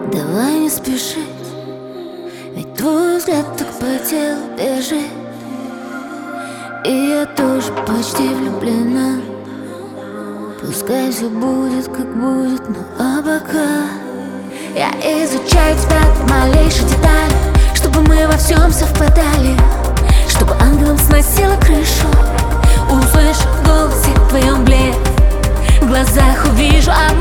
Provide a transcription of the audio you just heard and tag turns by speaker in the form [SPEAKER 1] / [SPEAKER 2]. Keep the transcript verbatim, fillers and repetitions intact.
[SPEAKER 1] Давай не спеши, ведь твой взгляд так по телу бежит. И я тоже почти влюблена. Пускай все будет, как будет, но а пока я изучаю тебя в малейшей детали, чтобы мы во всем совпадали, чтобы ангелом сносила крышу. Услышь в голосе твоем блеф, в глазах увижу обман.